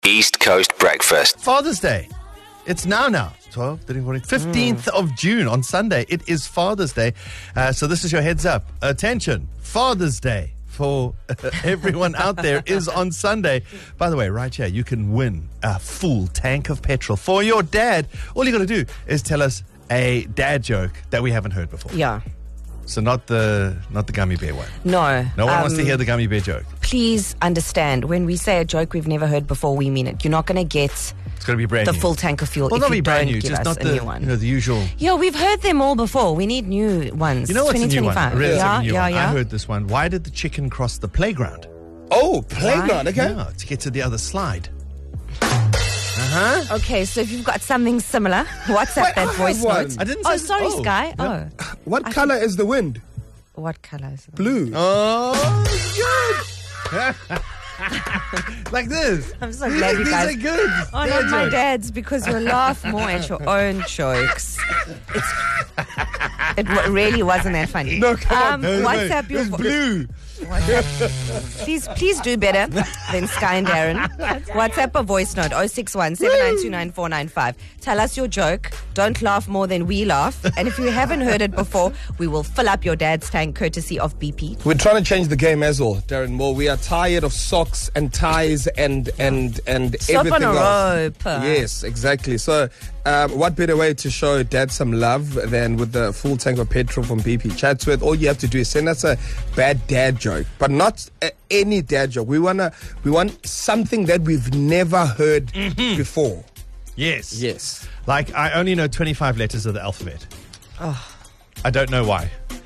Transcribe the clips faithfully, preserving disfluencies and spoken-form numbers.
East Coast Breakfast. Father's Day. It's now now. twelve, thirteen, fourteen, fifteenth mm. of June on Sunday. It is Father's Day. Uh, so this is your heads up. Attention. Father's Day for everyone out there is on Sunday. By the way, right here, you can win a full tank of petrol for your dad. All you got to do is tell us a dad joke that we haven't heard before. Yeah. So not the not the gummy bear one. No. No one um, wants to hear the gummy bear joke. Please understand, when we say a joke we've never heard before, we mean it. You're not going to get It's going to be brand the new. full tank of fuel Well, if not you be brand don't new, give just us not a the new one. you know the usual. Yeah, we've heard them all before. We need new ones. You know what's a new one? twenty twenty-five. Really, Yeah, a new yeah, one. yeah. I heard this one. Why did the chicken cross the playground? Oh, playground, okay. Yeah, to get to the other slide. Uh-huh. Okay, so if you've got something similar, WhatsApp Wait, that I voice have one. note. I didn't Oh, say- sorry, oh, Sky. yeah. Oh, What I color is the wind? what color is it? Blue. Oh, good. Like this. I'm so glad you These guys. are good. Oh, Dad not my jokes. dad's, because you laugh more at your own jokes. It's, it w- really wasn't that funny. No, come on. Um, No, no, no. WhatsApp your It's vo- blue. WhatsApp. Please, please do better than Sky and Darren. WhatsApp a voice note oh six one, seven nine two, nine four nine five. Tell us your joke. Don't laugh more than we laugh. And if you haven't heard it before, we will fill up your dad's tank courtesy of B P. We're trying to change the game as well, Darren Moore. We are tired of socks and ties and and and Stop everything on a else. rope. Yes, exactly. So, um, what better way to show dad some love than with the full tank of petrol from B P Chatsworth? All you have to do is send us a bad dad joke, but not uh, any dad joke. We wanna, we want something that we've never heard Mm-hmm. before. Yes. Yes. Like, I only know twenty-five letters of the alphabet. Oh. I don't know why.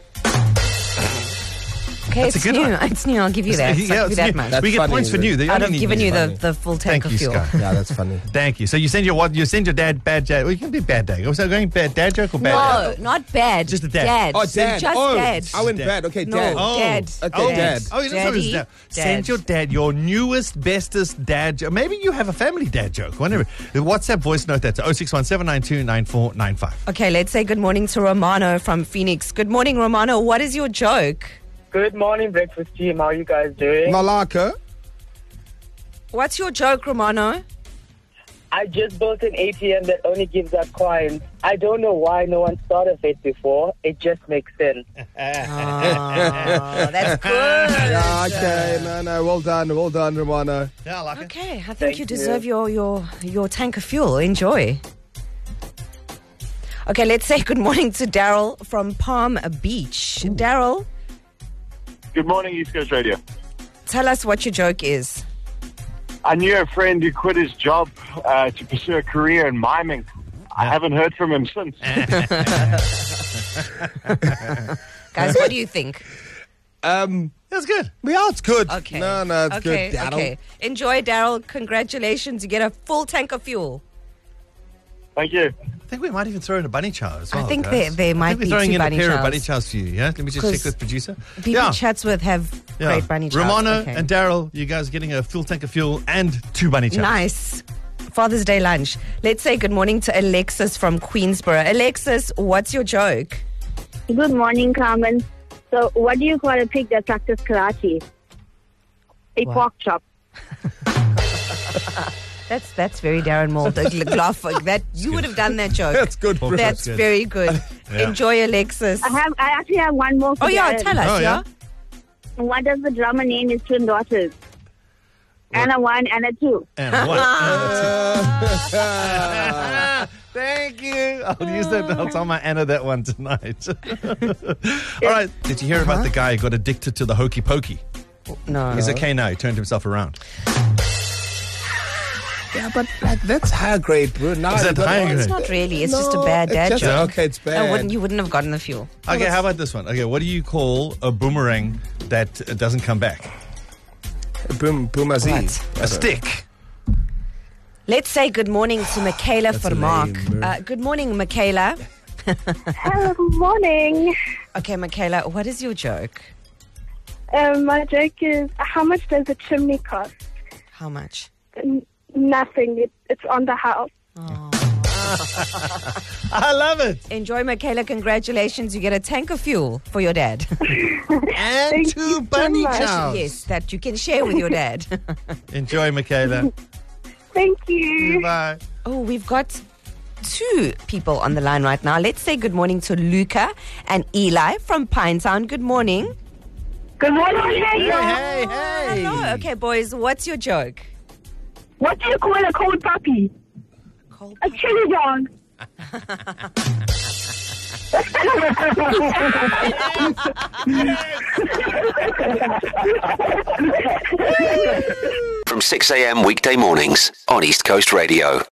Okay, That's a it's good new. one. It's new. I'll give you that. I'll Yeah, give you it's that new. much. That's we get funny, points for isn't new. it? They I'd only have need given these you the, funny. the full Thank tank you, of fuel. Sky. Yeah, that's funny. Thank you. So you send your what? You send your dad bad dad. Well, you can do bad dad. Was I going bad dad joke or bad No, dad? not bad. Just a dad. Dad. Oh, dad. Just oh, dad. I went Dad. bad. Okay, No. dad. Oh. Dad. Okay, oh, dad. Oh, you know what Daddy. is that? Dad. Send your dad your newest, bestest dad joke. Maybe you have a family dad joke. Whatever. The WhatsApp voice note that's oh six one, seven nine two, nine four nine five. Okay, let's say good morning to Romano from Phoenix. Good morning, Romano. What is your joke? Good morning, breakfast team. How are you guys doing? Malaka. What's your joke, Romano? I just built an A T M that only gives out coins. I don't know why no one thought of it before. It just makes sense. Oh, that's good. Yeah, okay. No, no. Well done. Well done, Romano. Yeah, I like it. Okay, I think Thank you you. deserve your, your, your tank of fuel. Enjoy. Okay, let's say good morning to Daryl from Palm Beach. Daryl, Good morning, East Coast Radio. tell us what your joke is. I knew a friend who quit his job uh, to pursue a career in miming. I haven't heard from him since. Guys, what do you think? Um, That's good. yeah, it's good. Okay. No, no, it's okay, good. Daryl. Okay. Enjoy, Daryl. Congratulations. You get a full tank of fuel. Thank you. I think we might even throw in a bunny chow as I well. think guys. there- there I might think we're be throwing two in bunny a pair of chows. bunny chows for you. Yeah, let me just check 'Cause with producer. B P yeah. Chatsworth have Yeah. great bunny chows. Romano Okay. and Daryl, you guys are getting a full tank of fuel and two bunny chows. Nice. Father's Day lunch. Let's say good morning to Alexis from Queensborough. Alexis, what's your joke? Good morning, Carmen. So, what do you call a pig that practices karate? A What? pork chop. That's that's very Darren Moore. The laugh that you would have done that joke. That's good. Pork bro. chop. That's good. very good. Yeah. Enjoy, Alexis. I have. I actually have one more. For Oh yeah, Darren. tell us. Oh, yeah. yeah? What does the drummer name his twin daughters? Anna one, Anna two. And what? Thank you. I'll use that. I'll tell my Anna that one tonight. All right. Did you hear about the guy who got addicted to the hokey pokey? No. He's okay now. He turned himself around. Yeah, but like that's higher grade, bro. Now Is that you got- higher It's grade? not really. It's No, just a bad it's dad just- joke. Okay, it's I bad. wouldn't. You wouldn't have gotten the fuel. Okay, how about this one? Okay, what do you call a boomerang that uh, doesn't come back? Boom, boom, What? A stick. Let's say good morning to Michaela That's Vermaak. lame, bro. Uh, good morning, Michaela. Hello, good morning. Okay, Michaela, what is your joke? Um, my joke is, how much does a chimney cost? How much? N- nothing. It, it's on the house. I love it. Enjoy, Michaela. Congratulations. You get a tank of fuel for your dad. And Thank two you so bunny much. chows. Yes, that you can share with your dad. Enjoy, Michaela. Thank you. Bye. Oh, we've got two people on the line right now. Let's say good morning to Luca and Eli from Pinetown. Good morning. Good morning. Hey, hey, hey. Hello. Okay, boys, what's your joke? What do you call a cold puppy? Cold A chili dog. From six a.m. weekday mornings on East Coast Radio.